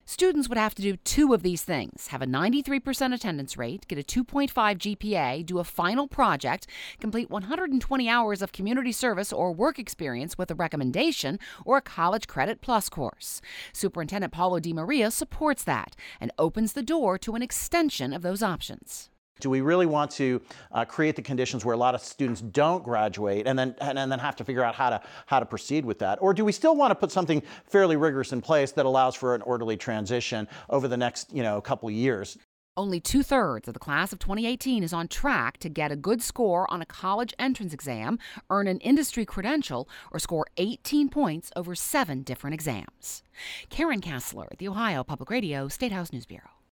Students would have to do two of these things: have a 93% attendance rate, get a 2.5 GPA, do a final project, complete 120 hours of community service or work experience with a recommendation, or a College Credit Plus course. Superintendent Paulo Di Maria supports that and opens the door to an extension of those options. Do we really want to create the conditions where a lot of students don't graduate and then have to figure out how to proceed with that? Or do we still want to put something fairly rigorous in place that allows for an orderly transition over the next, couple of years? Only 2/3 of the class of 2018 is on track to get a good score on a college entrance exam, earn an industry credential, or score 18 points over 7 different exams. Karen Kassler, the Ohio Public Radio State House News Bureau.